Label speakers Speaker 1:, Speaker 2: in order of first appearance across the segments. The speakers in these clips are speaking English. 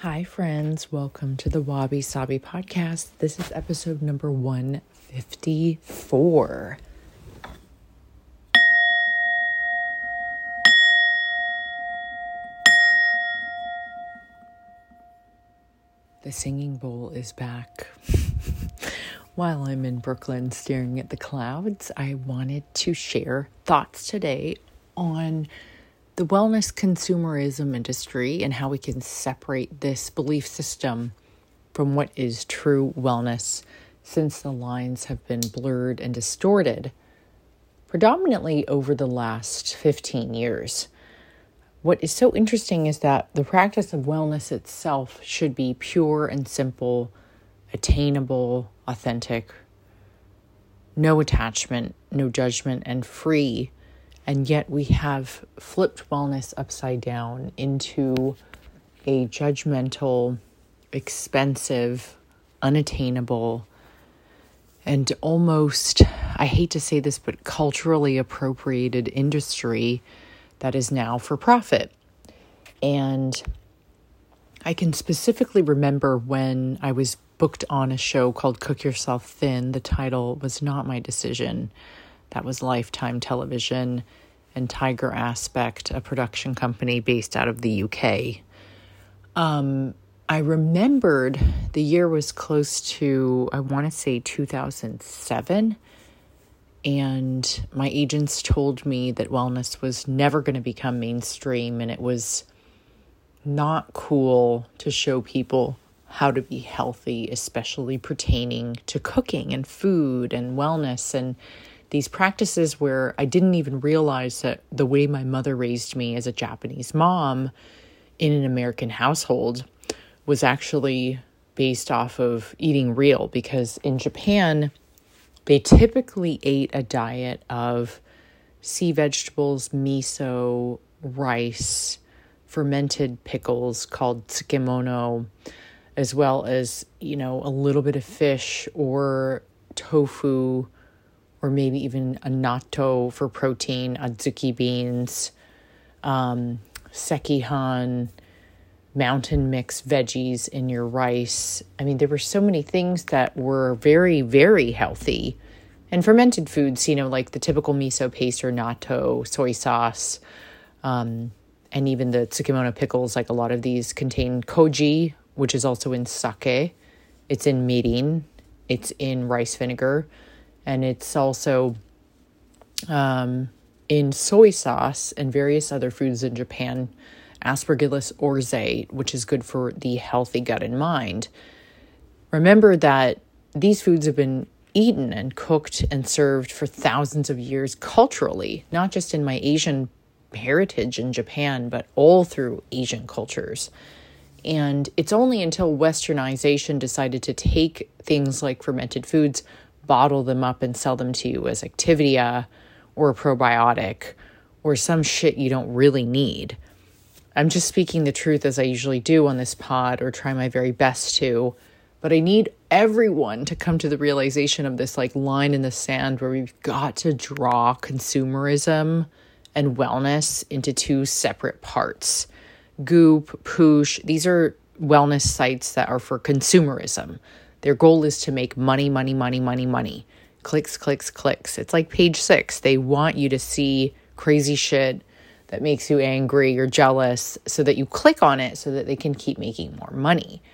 Speaker 1: Hi, friends. Welcome to the Wabi Sabi podcast. This is episode number 154. The singing bowl is back. While I'm in Brooklyn staring at the clouds, I wanted to share thoughts today on the wellness consumerism industry and how we can separate this belief system from what is true wellness, since the lines have been blurred and distorted predominantly over the last 15 years. What is so interesting is that the practice of wellness itself should be pure and simple, attainable, authentic, no attachment, no judgment, and free. And yet we have flipped wellness upside down into a judgmental, expensive, unattainable, and almost, I hate to say this, but culturally appropriated industry that is now for profit. And I can specifically remember when I was booked on a show called Cook Yourself Thin. The title was not my decision. That was Lifetime Television and Tiger Aspect, a production company based out of the UK. I remembered the year was close to, I want to say 2007. And my agents told me that wellness was never going to become mainstream, and it was not cool to show people how to be healthy, especially pertaining to cooking and food and wellness and these practices where I didn't even realize that the way my mother raised me as a Japanese mom in an American household was actually based off of eating real, because in Japan, they typically ate a diet of sea vegetables, miso, rice, fermented pickles called tsukemono, as well as, a little bit of fish or tofu, or maybe even a natto for protein, adzuki beans, sekihan, mountain mix veggies in your rice. I mean, there were so many things that were very, very healthy. And fermented foods, like the typical miso paste or natto, soy sauce, and even the tsukemono pickles, like a lot of these contain koji, which is also in sake. It's in mirin. It's in rice vinegar. And it's also in soy sauce and various other foods in Japan, Aspergillus oryzae, which is good for the healthy gut and mind. Remember that these foods have been eaten and cooked and served for thousands of years culturally, not just in my Asian heritage in Japan, but all through Asian cultures. And it's only until Westernization decided to take things like fermented foods, bottle them up and sell them to you as Activia or a probiotic or some shit you don't really need. I'm just speaking the truth as I usually do on this pod, or try my very best to, but I need everyone to come to the realization of this line in the sand where we've got to draw consumerism and wellness into two separate parts. Goop, Poosh, these are wellness sites that are for consumerism. Their goal is to make money. Clicks, clicks, clicks. It's like Page 6. They want you to see crazy shit that makes you angry or jealous so that you click on it so that they can keep making more money.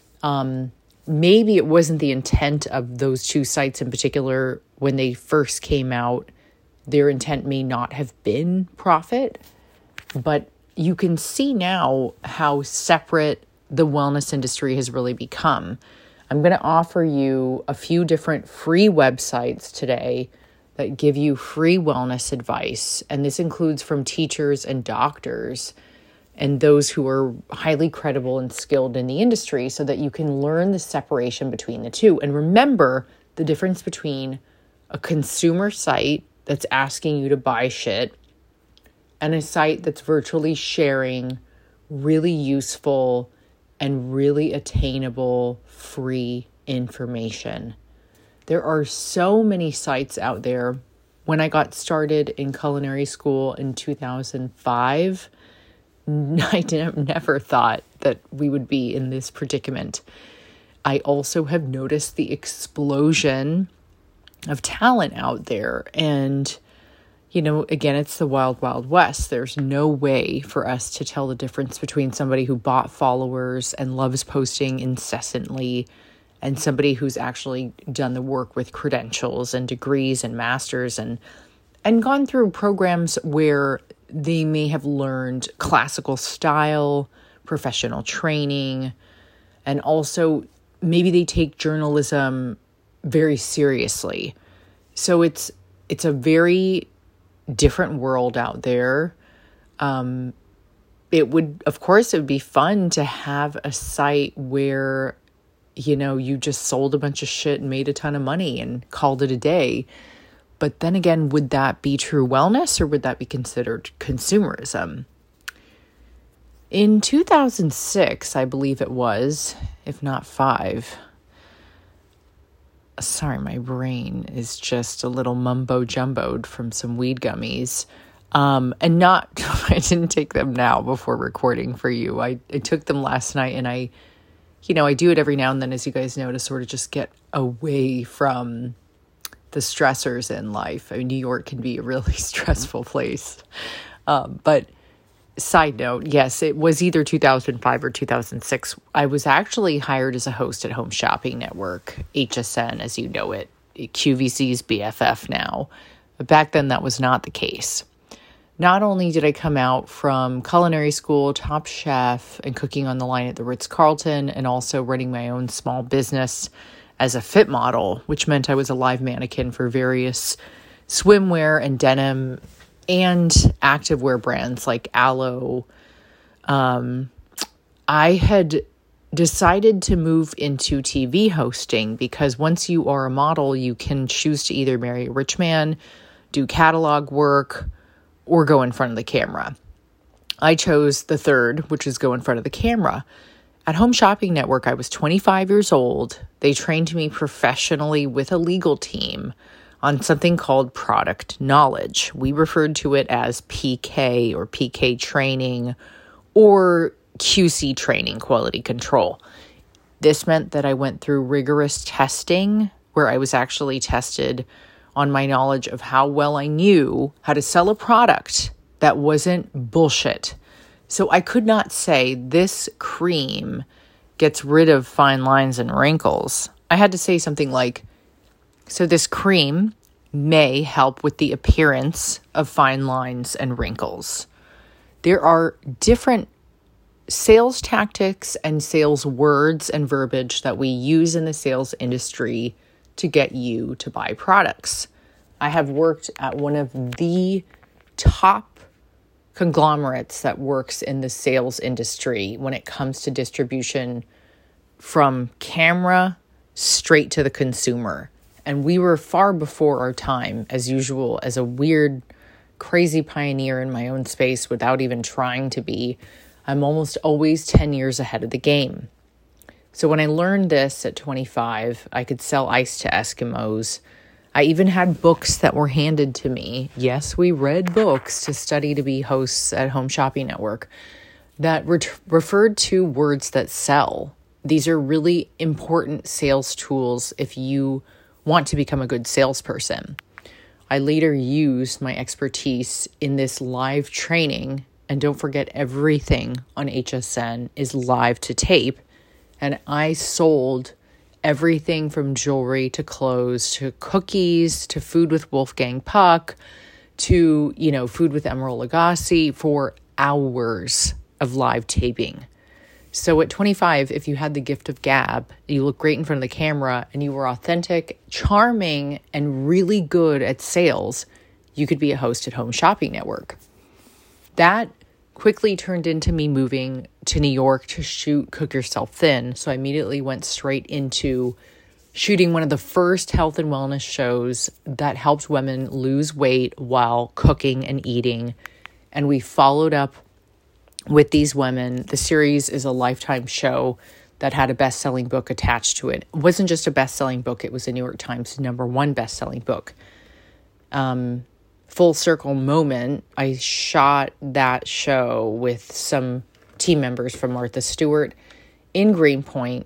Speaker 1: Maybe it wasn't the intent of those two sites in particular when they first came out. Their intent may not have been profit, but you can see now how separate the wellness industry has really become. I'm going to offer you a few different free websites today that give you free wellness advice. And this includes from teachers and doctors and those who are highly credible and skilled in the industry, so that you can learn the separation between the two. And remember the difference between a consumer site that's asking you to buy shit and a site that's virtually sharing really useful and really attainable free information. There are so many sites out there. When I got started in culinary school in 2005, I never thought that we would be in this predicament. I also have noticed the explosion of talent out there. And, again, it's the wild, wild west. There's no way for us to tell the difference between somebody who bought followers and loves posting incessantly and somebody who's actually done the work with credentials and degrees and masters and gone through programs where they may have learned classical style, professional training, and also maybe they take journalism very seriously. So it's a very different world out there. It would be fun to have a site where, you just sold a bunch of shit and made a ton of money and called it a day. But then again, would that be true wellness or would that be considered consumerism? In 2006, I believe it was, if not 5. Sorry, my brain is just a little mumbo-jumboed from some weed gummies. I didn't take them now before recording for you. I took them last night and I do it every now and then, as you guys know, to sort of just get away from the stressors in life. I mean, New York can be a really stressful place. But side note, yes, it was either 2005 or 2006. I was actually hired as a host at Home Shopping Network, HSN, as you know it, QVC's BFF now. But back then, that was not the case. Not only did I come out from culinary school, Top Chef, and cooking on the line at the Ritz-Carlton, and also running my own small business as a fit model, which meant I was a live mannequin for various swimwear and denim and activewear brands like Aloe. I had decided to move into TV hosting because once you are a model, you can choose to either marry a rich man, do catalog work, or go in front of the camera. I chose the third, which is go in front of the camera. At Home Shopping Network, I was 25 years old. They trained me professionally with a legal team on something called product knowledge. We referred to it as PK or PK training or QC training, quality control. This meant that I went through rigorous testing where I was actually tested on my knowledge of how well I knew how to sell a product that wasn't bullshit. So I could not say this cream gets rid of fine lines and wrinkles. I had to say something like, so this cream may help with the appearance of fine lines and wrinkles. There are different sales tactics and sales words and verbiage that we use in the sales industry to get you to buy products. I have worked at one of the top conglomerates that works in the sales industry when it comes to distribution from camera straight to the consumer. And we were far before our time, as usual, as a weird, crazy pioneer in my own space without even trying to be. I'm almost always 10 years ahead of the game. So when I learned this at 25, I could sell ice to Eskimos. I even had books that were handed to me. Yes, we read books to study to be hosts at Home Shopping Network that referred to words that sell. These are really important sales tools if you want to become a good salesperson. I later used my expertise in this live training, and don't forget everything on HSN is live to tape, and I sold everything from jewelry to clothes to cookies to food with Wolfgang Puck to, food with Emeril Lagasse for hours of live taping. So at 25, if you had the gift of gab, you look great in front of the camera and you were authentic, charming, and really good at sales, you could be a host at Home Shopping Network. That quickly turned into me moving to New York to shoot Cook Yourself Thin. So I immediately went straight into shooting one of the first health and wellness shows that helped women lose weight while cooking and eating. And we followed up with these women. The series is a Lifetime show that had a best-selling book attached to it. It wasn't just a best-selling book. It was a New York Times #1 best-selling book. Full circle moment, I shot that show with some team members from Martha Stewart in Greenpoint.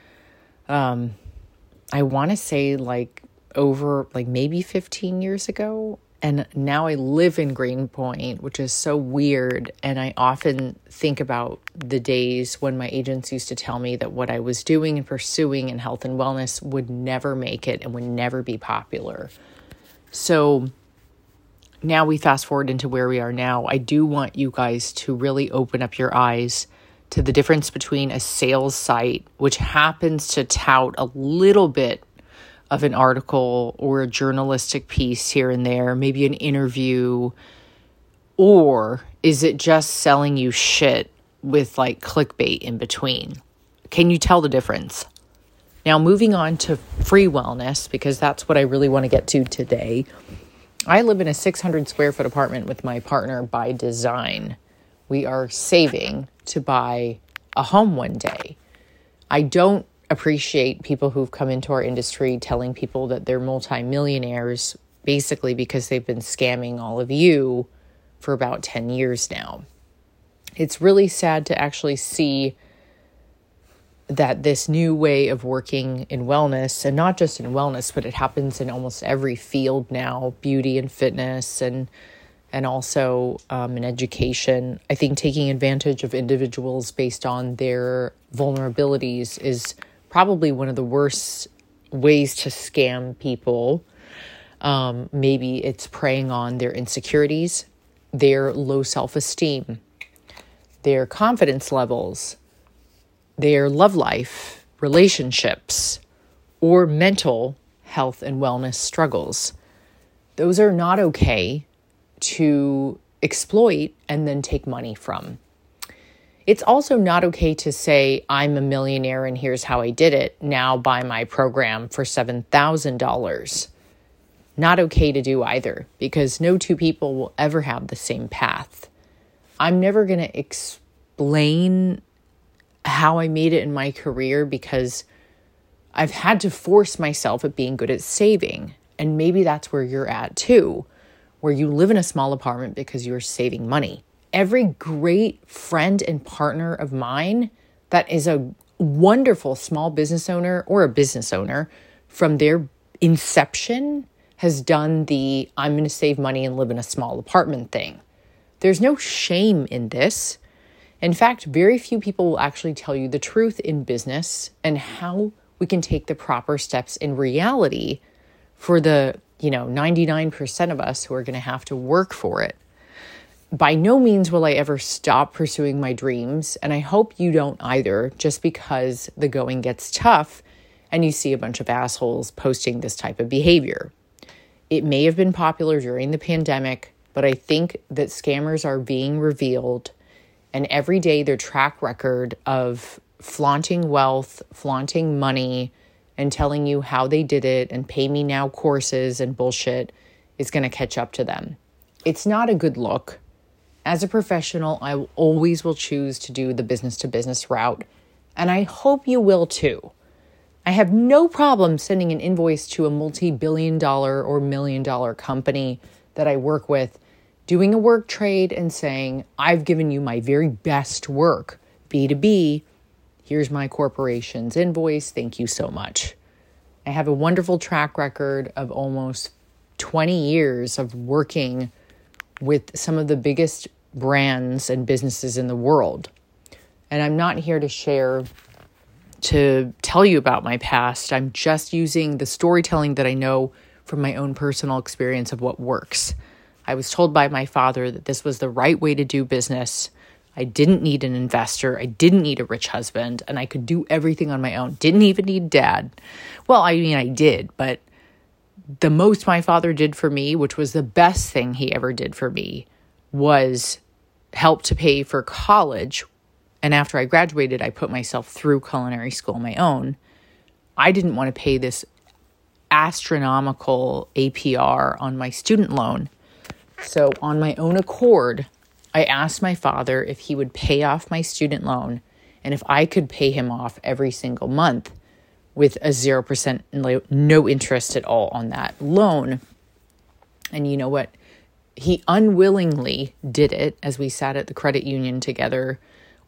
Speaker 1: I want to say over maybe 15 years ago. And now I live in Greenpoint, which is so weird. And I often think about the days when my agents used to tell me that what I was doing and pursuing in health and wellness would never make it and would never be popular. So now we fast forward into where we are now. I do want you guys to really open up your eyes to the difference between a sales site, which happens to tout a little bit of an article or a journalistic piece here and there, maybe an interview, or is it just selling you shit with clickbait in between? Can you tell the difference? Now, moving on to free wellness, because that's what I really want to get to today. I live in a 600 square foot apartment with my partner by design. We are saving to buy a home one day. I don't appreciate people who've come into our industry telling people that they're multimillionaires, basically because they've been scamming all of you for about 10 years now. It's really sad to actually see that this new way of working in wellness, and not just in wellness, but it happens in almost every field now, beauty and fitness and also in education. I think taking advantage of individuals based on their vulnerabilities is probably one of the worst ways to scam people. Maybe it's preying on their insecurities, their low self-esteem, their confidence levels, their love life, relationships, or mental health and wellness struggles. Those are not okay to exploit and then take money from. It's also not okay to say, I'm a millionaire and here's how I did it. Now buy my program for $7,000. Not okay to do either, because no two people will ever have the same path. I'm never going to explain how I made it in my career because I've had to force myself at being good at saving. And maybe that's where you're at too, where you live in a small apartment because you're saving money. Every great friend and partner of mine that is a wonderful small business owner or a business owner from their inception has done the I'm going to save money and live in a small apartment thing. There's no shame in this. In fact, very few people will actually tell you the truth in business and how we can take the proper steps in reality for the 99% of us who are going to have to work for it. By no means will I ever stop pursuing my dreams, and I hope you don't either, just because the going gets tough and you see a bunch of assholes posting this type of behavior. It may have been popular during the pandemic, but I think that scammers are being revealed, and every day their track record of flaunting wealth, flaunting money, and telling you how they did it and pay me now courses and bullshit is going to catch up to them. It's not a good look. As a professional, I always will choose to do the business-to-business route, and I hope you will too. I have no problem sending an invoice to a multi-billion-dollar or million-dollar company that I work with, doing a work trade and saying, I've given you my very best work, B2B, here's my corporation's invoice, thank you so much. I have a wonderful track record of almost 20 years of working with some of the biggest brands and businesses in the world. And I'm not here to tell you about my past. I'm just using the storytelling that I know from my own personal experience of what works. I was told by my father that this was the right way to do business. I didn't need an investor. I didn't need a rich husband, and I could do everything on my own. Didn't even need dad. Well, I mean, I did, but the most my father did for me, which was the best thing he ever did for me, was help to pay for college. And after I graduated, I put myself through culinary school on my own. I didn't want to pay this astronomical APR on my student loan. So on my own accord, I asked my father if he would pay off my student loan and if I could pay him off every single month with a 0%, no interest at all on that loan. And you know what? He unwillingly did it as we sat at the credit union together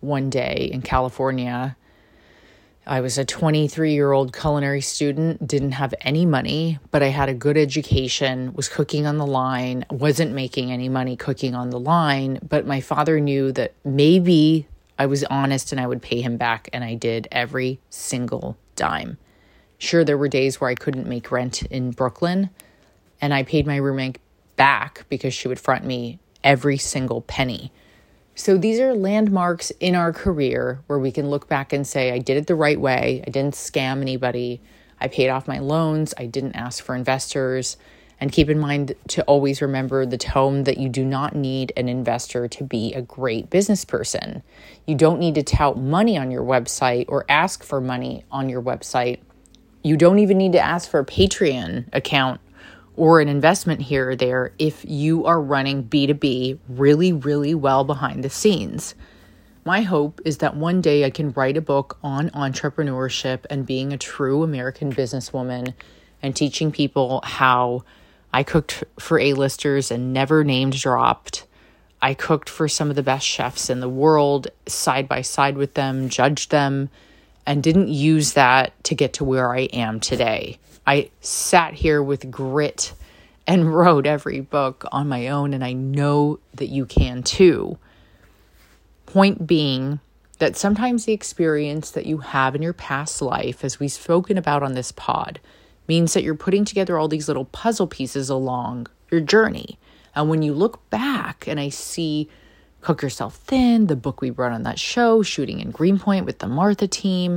Speaker 1: one day in California. I was a 23-year-old culinary student, didn't have any money, but I had a good education, was cooking on the line, wasn't making any money cooking on the line, but my father knew that maybe I was honest and I would pay him back, and I did every single dime. Sure, there were days where I couldn't make rent in Brooklyn, and I paid my roommate back because she would front me every single penny. So these are landmarks in our career where we can look back and say, I did it the right way. I didn't scam anybody. I paid off my loans. I didn't ask for investors. And keep in mind to always remember the tone that you do not need an investor to be a great business person. You don't need to tout money on your website or ask for money on your website. You don't even need to ask for a Patreon account or an investment here or there if you are running B2B really, really well behind the scenes. My hope is that one day I can write a book on entrepreneurship and being a true American businesswoman and teaching people how I cooked for A-listers and never named dropped. I cooked for some of the best chefs in the world, side by side with them, judged them, and didn't use that to get to where I am today. I sat here with grit and wrote every book on my own, and I know that you can too. Point being that sometimes the experience that you have in your past life, as we've spoken about on this pod, means that you're putting together all these little puzzle pieces along your journey. And when you look back and I see Cook Yourself Thin, the book we wrote on that show, shooting in Greenpoint with the Martha team,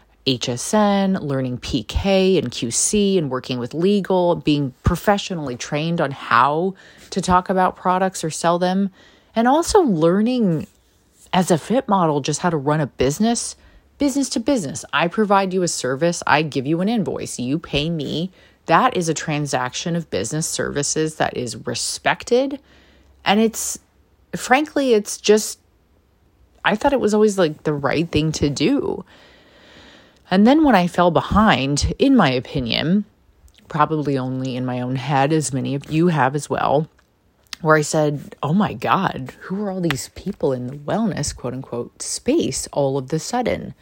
Speaker 1: HSN, learning PK and QC and working with legal, being professionally trained on how to talk about products or sell them, and also learning as a fit model just how to run a business to business. I provide you a service. I give you an invoice. You pay me. That is a transaction of business services that is respected. And it's just, I thought it was always like the right thing to do. And then when I fell behind, in my opinion, probably only in my own head, as many of you have as well, where I said, oh my God, who are all these people in the wellness, quote unquote, space all of the sudden?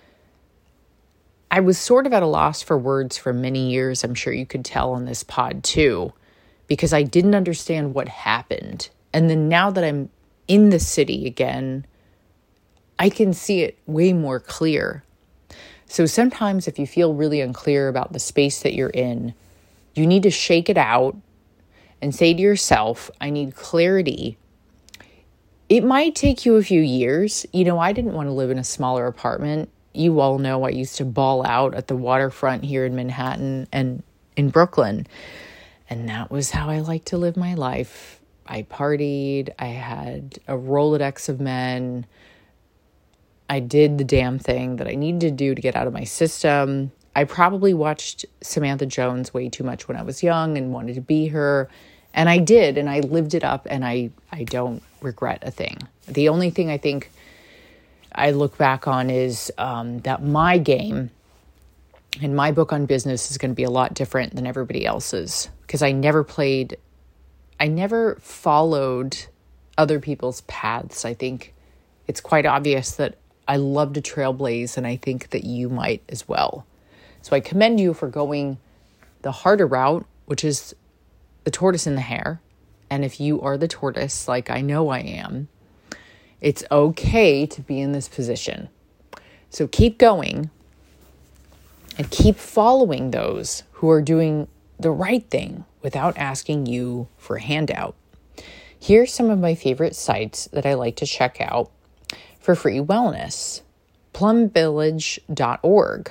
Speaker 1: I was sort of at a loss for words for many years. I'm sure you could tell on this pod too, because I didn't understand what happened. And then now that I'm in the city again, I can see it way more clear. So sometimes if you feel really unclear about the space that you're in, you need to shake it out and say to yourself, I need clarity. It might take you a few years. I didn't want to live in a smaller apartment. You all know I used to ball out at the waterfront here in Manhattan and in Brooklyn. And that was how I like to live my life. I partied. I had a Rolodex of men. I did the damn thing that I needed to do to get out of my system. I probably watched Samantha Jones way too much when I was young and wanted to be her. And I did, and I lived it up, and I don't regret a thing. The only thing I think I look back on is that my game and my book on business is going to be a lot different than everybody else's, because I never followed other people's paths. I think it's quite obvious that I love to trailblaze, and I think that you might as well. So I commend you for going the harder route, which is the tortoise and the hare. And if you are the tortoise, like I know I am, it's okay to be in this position. So keep going and keep following those who are doing the right thing without asking you for a handout. Here's some of my favorite sites that I like to check out for free wellness. plumvillage.org,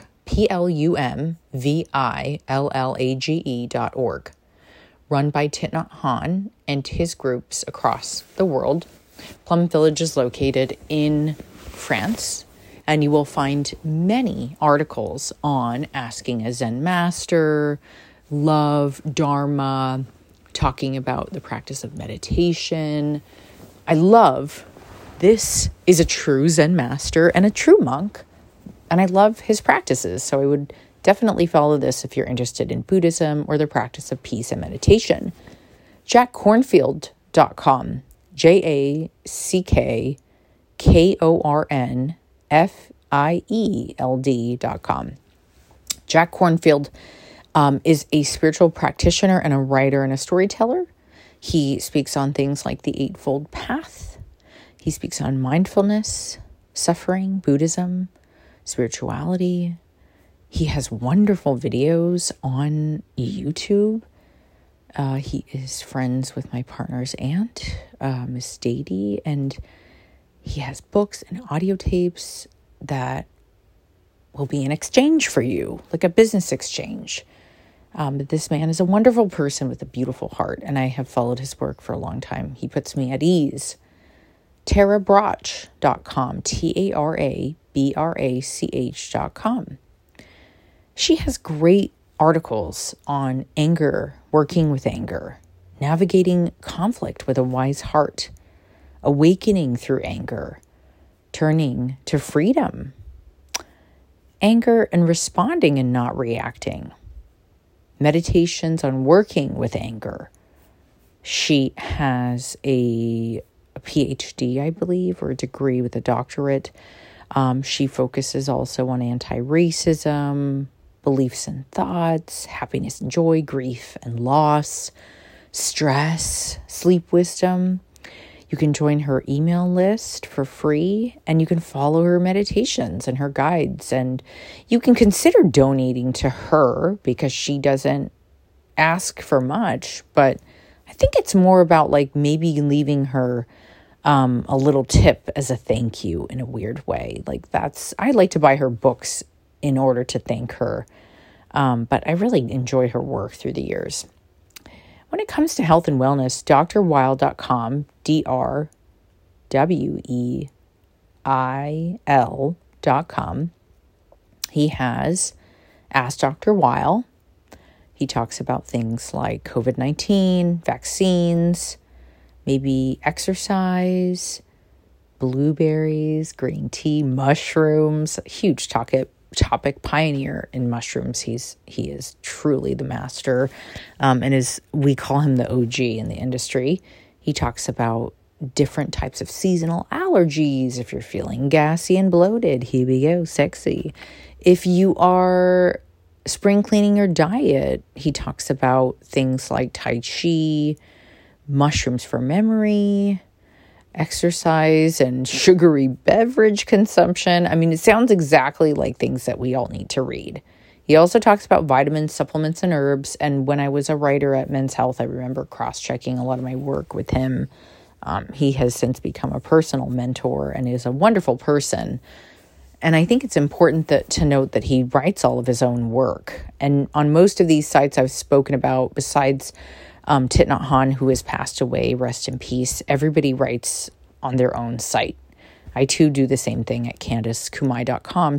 Speaker 1: plumvillage.org, run by Thich Nhat Hanh and his groups across the world. Plum Village is located in France, and you will find many articles on asking a Zen master, love, dharma, talking about the practice of meditation. I love this is a true Zen master and a true monk, and I love his practices. So I would definitely follow this if you're interested in Buddhism or the practice of peace and meditation. JackCornfield.com, JackCornfield, KornField.com. Jack Kornfield is a spiritual practitioner and a writer and a storyteller. He speaks on things like the Eightfold Path. He speaks on mindfulness, suffering, Buddhism, spirituality. He has wonderful videos on YouTube. He is friends with my partner's aunt, Miss Dady, and he has books and audio tapes that will be in exchange for you, like a business exchange. But this man is a wonderful person with a beautiful heart, and I have followed his work for a long time. He puts me at ease. TaraBrach.com, TaraBrach.com. She has great articles on anger, working with anger, navigating conflict with a wise heart, awakening through anger, turning to freedom, anger and responding and not reacting, meditations on working with anger. She has a PhD, I believe, or a degree with a doctorate. She focuses also on anti-racism, beliefs and thoughts, happiness and joy, grief and loss, stress, sleep wisdom. You can join her email list for free, and you can follow her meditations and her guides, and you can consider donating to her because she doesn't ask for much, but I think it's more about like maybe leaving her a little tip as a thank you in a weird way. I like to buy her books in order to thank her, but I really enjoy her work through the years. When it comes to health and wellness, drweil.com, DRWEIL.com. He has Ask Dr. Weil. He talks about things like COVID-19, vaccines, maybe exercise, blueberries, green tea, mushrooms, a huge topic pioneer in mushrooms. He is truly the master, and we call him the OG in the industry. He talks about different types of seasonal allergies. If you're feeling gassy and bloated, here we go, sexy. If you are spring cleaning your diet, he talks about things like Tai Chi, mushrooms for memory, exercise, and sugary beverage consumption. I mean, it sounds exactly like things that we all need to read. He also talks about vitamins, supplements, and herbs. And when I was a writer at Men's Health, I remember cross-checking a lot of my work with him. He has since become a personal mentor and is a wonderful person. And I think it's important to note that he writes all of his own work. And on most of these sites I've spoken about, besides Thich Nhat Hanh, who has passed away, rest in peace, everybody writes on their own site. I too do the same thing at CandiceKumai.com,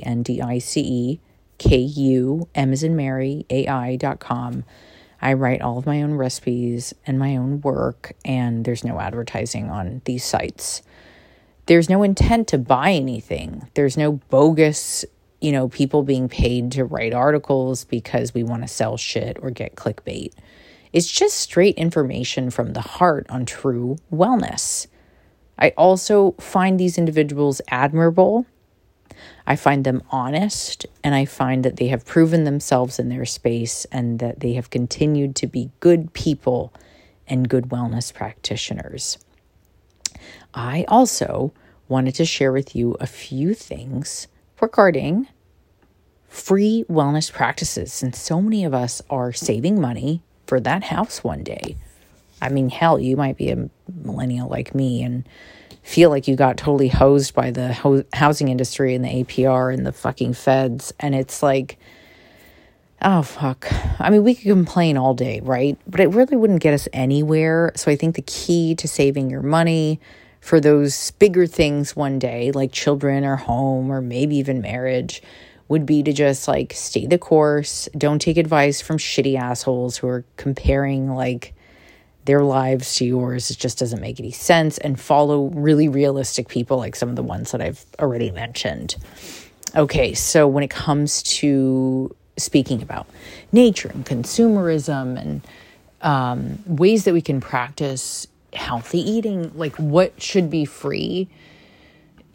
Speaker 1: CandiceKum, as in Mary, AI.com. I write all of my own recipes and my own work, and there's no advertising on these sites. There's no intent to buy anything. There's no bogus, people being paid to write articles because we want to sell shit or get clickbait. It's just straight information from the heart on true wellness. I also find these individuals admirable. I find them honest, and I find that they have proven themselves in their space and that they have continued to be good people and good wellness practitioners. I also wanted to share with you a few things regarding free wellness practices, since so many of us are saving money for that house one day. I mean, hell, you might be a millennial like me and feel like you got totally hosed by the housing industry and the APR and the fucking feds. And it's like, oh, fuck. I mean, we could complain all day, right? But it really wouldn't get us anywhere. So I think the key to saving your money for those bigger things one day, like children or home or maybe even marriage, would be to just stay the course. Don't take advice from shitty assholes who are comparing their lives to yours. It just doesn't make any sense. And follow really realistic people like some of the ones that I've already mentioned. Okay, so when it comes to speaking about nature and consumerism and ways that we can practice healthy eating, what should be free,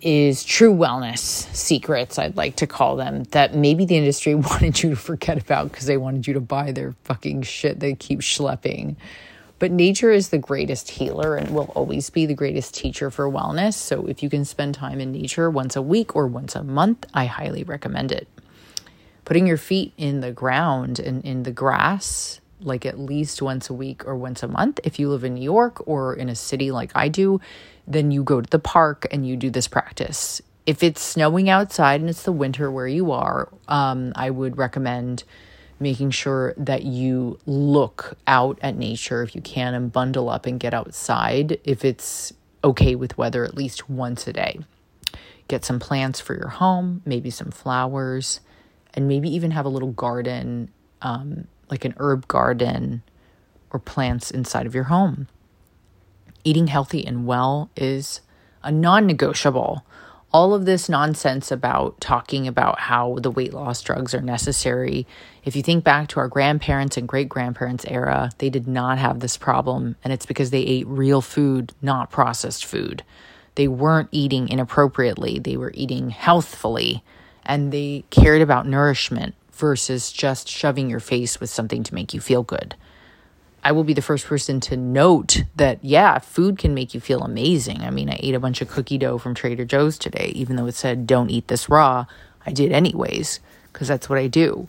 Speaker 1: is true wellness secrets, I'd like to call them, that maybe the industry wanted you to forget about because they wanted you to buy their fucking shit they keep schlepping. But nature is the greatest healer and will always be the greatest teacher for wellness. So if you can spend time in nature once a week or once a month, I highly recommend it. Putting your feet in the ground and in the grass, like at least once a week or once a month. If you live in New York or in a city like I do, then you go to the park and you do this practice. If it's snowing outside and it's the winter where you are, I would recommend making sure that you look out at nature if you can and bundle up and get outside if it's okay with weather at least once a day. Get some plants for your home, maybe some flowers, and maybe even have a little garden, like an herb garden or plants inside of your home. Eating healthy and well is a non-negotiable. All of this nonsense about talking about how the weight loss drugs are necessary. If you think back to our grandparents and great-grandparents era, they did not have this problem. And it's because they ate real food, not processed food. They weren't eating inappropriately. They were eating healthfully. And they cared about nourishment versus just shoving your face with something to make you feel good. I will be the first person to note that, yeah, food can make you feel amazing. I mean, I ate a bunch of cookie dough from Trader Joe's today, even though it said don't eat this raw. I did anyways, because that's what I do.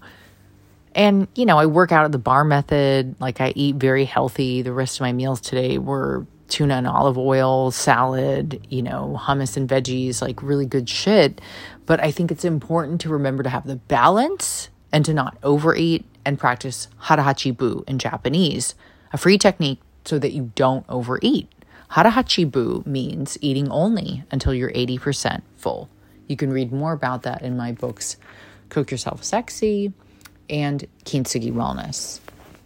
Speaker 1: And, you know, I work out at the bar method. Like, I eat very healthy. The rest of my meals today were tuna and olive oil, salad, you know, hummus and veggies, like really good shit. But I think it's important to remember to have the balance and to not overeat and practice hara-hachi-bu in Japanese, a free technique so that you don't overeat. Hara-hachi-bu means eating only until you're 80% full. You can read more about that in my books, Cook Yourself Sexy and Kintsugi Wellness.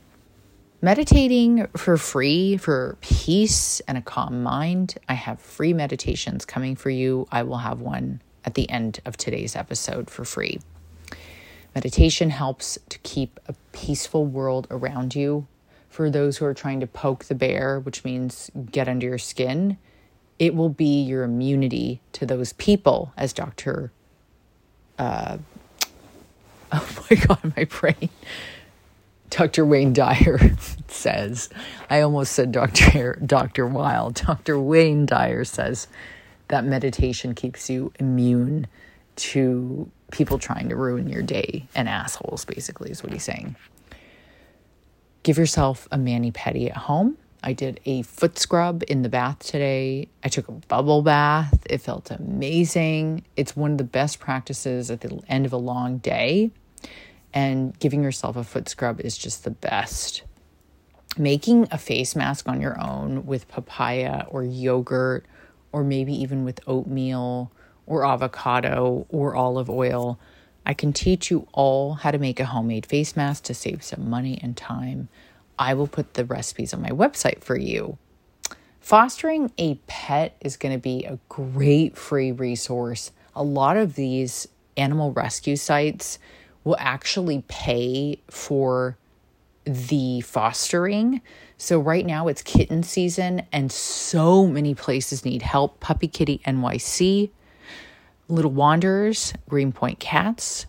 Speaker 1: Meditating for free, for peace and a calm mind. I have free meditations coming for you. I will have one at the end of today's episode for free. Meditation helps to keep a peaceful world around you. For those who are trying to poke the bear, which means get under your skin, it will be your immunity to those people, as Dr. Oh my God, my brain. Dr. Wayne Dyer says, I almost said Dr. Weil. Dr. Wayne Dyer says that meditation keeps you immune to people trying to ruin your day, and assholes, basically, is what he's saying. Give yourself a mani-pedi at home. I did a foot scrub in the bath today. I took a bubble bath. It felt amazing. It's one of the best practices at the end of a long day. And giving yourself a foot scrub is just the best. Making a face mask on your own with papaya or yogurt, or maybe even with oatmeal or avocado or olive oil. I can teach you all how to make a homemade face mask to save some money and time. I will put the recipes on my website for you. Fostering a pet is going to be a great free resource. A lot of these animal rescue sites will actually pay for the fostering. So right now it's kitten season and so many places need help. Puppy Kitty NYC, Little Wanderers, Greenpoint Cats,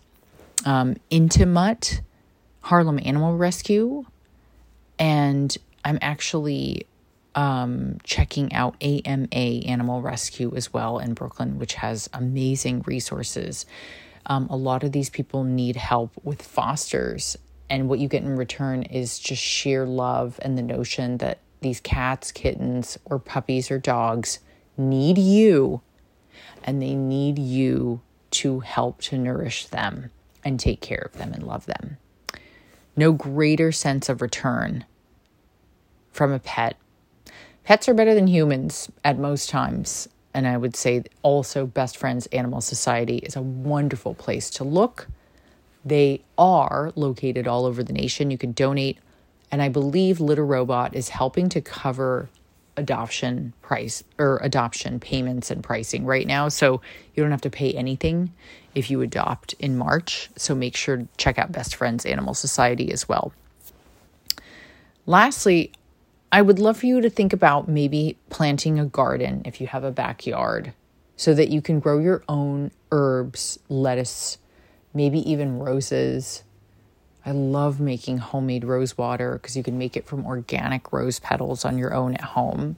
Speaker 1: Intimate, Harlem Animal Rescue, and I'm actually checking out AMA Animal Rescue as well in Brooklyn, which has amazing resources. A lot of these people need help with fosters, and what you get in return is just sheer love and the notion that these cats, kittens, or puppies or dogs need you, and they need you to help to nourish them and take care of them and love them. No greater sense of return from a pet. Pets are better than humans at most times. And I would say also Best Friends Animal Society is a wonderful place to look. They are located all over the nation. You can donate. And I believe Litter Robot is helping to cover adoption payments and pricing right now. So you don't have to pay anything if you adopt in March. So make sure to check out Best Friends Animal Society as well. Lastly, I would love for you to think about maybe planting a garden if you have a backyard. so that you can grow your own herbs, lettuce, maybe even roses. I love making homemade rose water because you can make it from organic rose petals on your own at home.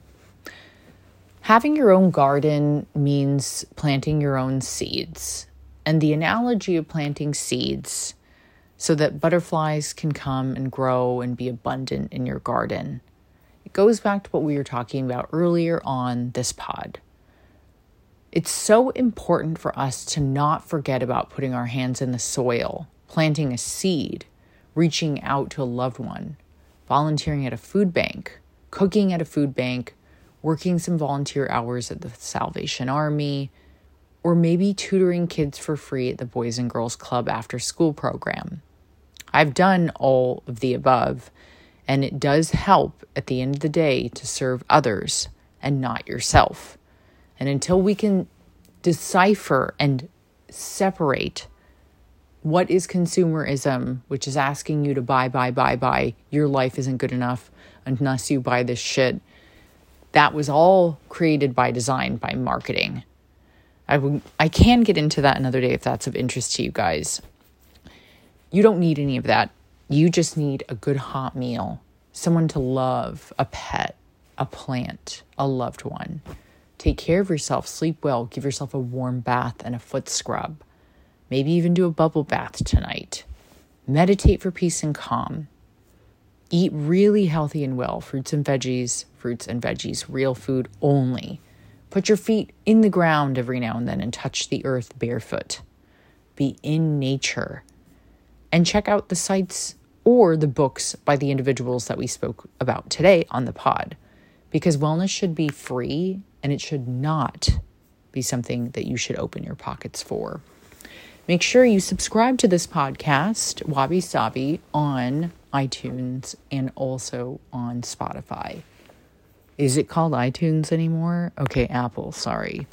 Speaker 1: Having your own garden means planting your own seeds. And the analogy of planting seeds so that butterflies can come and grow and be abundant in your garden. It goes back to what we were talking about earlier on this pod. It's so important for us to not forget about putting our hands in the soil, planting a seed, reaching out to a loved one, volunteering at a food bank, cooking at a food bank, working some volunteer hours at the Salvation Army, or maybe tutoring kids for free at the Boys and Girls Club after school program. I've done all of the above, and it does help at the end of the day to serve others and not yourself. And until we can decipher and separate what is consumerism, which is asking you to buy, your life isn't good enough unless you buy this shit, that was all created by design, by marketing. I can get into that another day if that's of interest to you guys. You don't need any of that. You just need a good hot meal, someone to love, a pet, a plant, a loved one. Take care of yourself, sleep well, give yourself a warm bath and a foot scrub. Maybe even do a bubble bath tonight. Meditate for peace and calm. Eat really healthy and well, fruits and veggies, real food only. Put your feet in the ground every now and then and touch the earth barefoot. Be in nature. And check out the sites or the books by the individuals that we spoke about today on the pod. Because wellness should be free and it should not be something that you should open your pockets for. Make sure you subscribe to this podcast, Wabi Sabi, on iTunes and also on Spotify. Is it called iTunes anymore? Okay, Apple, sorry.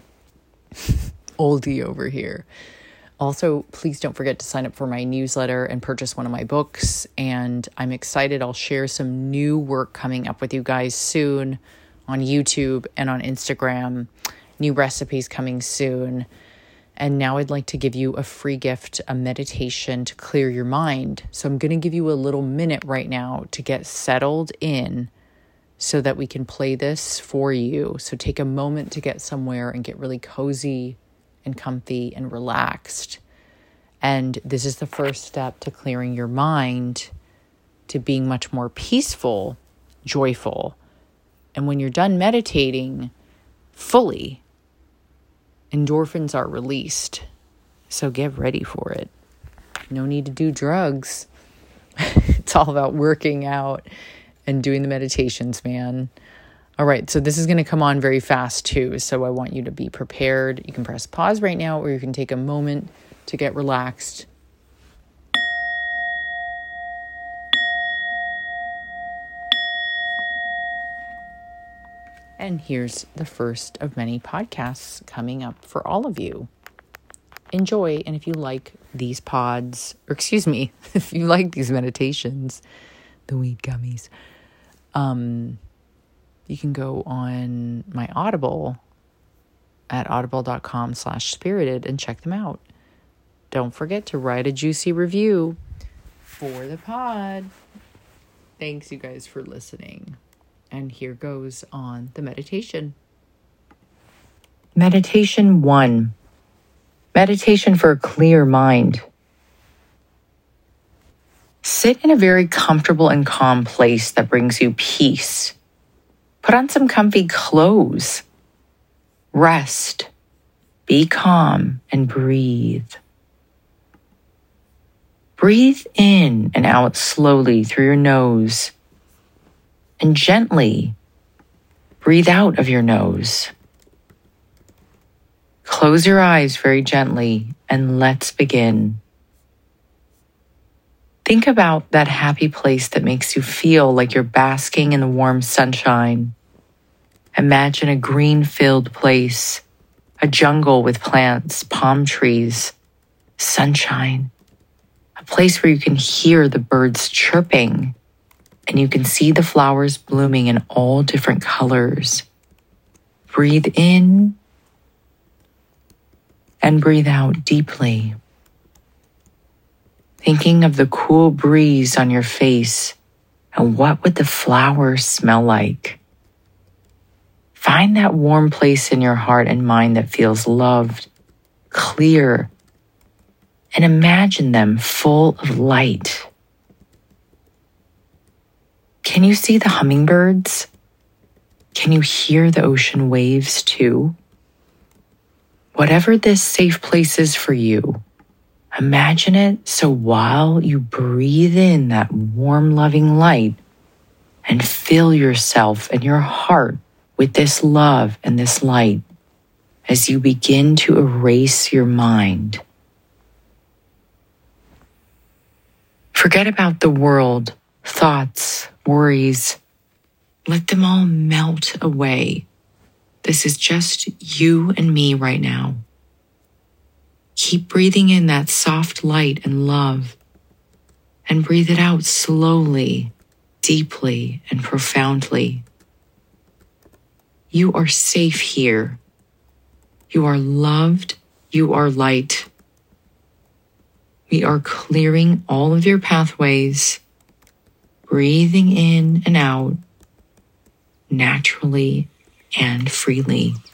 Speaker 1: Oldie over here. Also, please don't forget to sign up for my newsletter and purchase one of my books. And I'm excited. I'll share some new work coming up with you guys soon on YouTube and on Instagram. New recipes coming soon. And now I'd like to give you a free gift, a meditation to clear your mind. So I'm going to give you a little minute right now to get settled in so that we can play this for you. So take a moment to get somewhere and get really cozy and comfy and relaxed. And this is the first step to clearing your mind, to being much more peaceful, joyful. And when you're done meditating fully, endorphins are released. So get ready for it. No need to do drugs. It's all about working out and doing the meditations, man. All right, so this is going to come on very fast too, so I want you to be prepared. You can press pause right now, or you can take a moment to get relaxed. And here's the first of many podcasts coming up for all of you. Enjoy, and if you like these pods, if you like these meditations, the weed gummies, you can go on my Audible at audible.com/spirited and check them out. Don't forget to write a juicy review for the pod. Thanks, you guys, for listening. And here goes on the meditation. Meditation 1. Meditation for a clear mind. Sit in a very comfortable and calm place that brings you peace. Put on some comfy clothes. Rest. Be calm and breathe. Breathe in and out slowly through your nose. And gently breathe out of your nose. Close your eyes very gently and let's begin. Think about that happy place that makes you feel like you're basking in the warm sunshine. Imagine a green-filled place, a jungle with plants, palm trees, sunshine, a place where you can hear the birds chirping and you can see the flowers blooming in all different colors. Breathe in and breathe out deeply. Thinking of the cool breeze on your face and what would the flowers smell like. Find that warm place in your heart and mind that feels loved, clear, and imagine them full of light. Can you see the hummingbirds? Can you hear the ocean waves too? Whatever this safe place is for you, imagine it so while you breathe in that warm, loving light and fill yourself and your heart with this love and this light as you begin to erase your mind. Forget about the world, thoughts, worries. Let them all melt away. This is just you and me right now. Keep breathing in that soft light and love, and breathe it out slowly, deeply, and profoundly. You are safe here. You are loved. You are light. We are clearing all of your pathways, breathing in and out naturally and freely.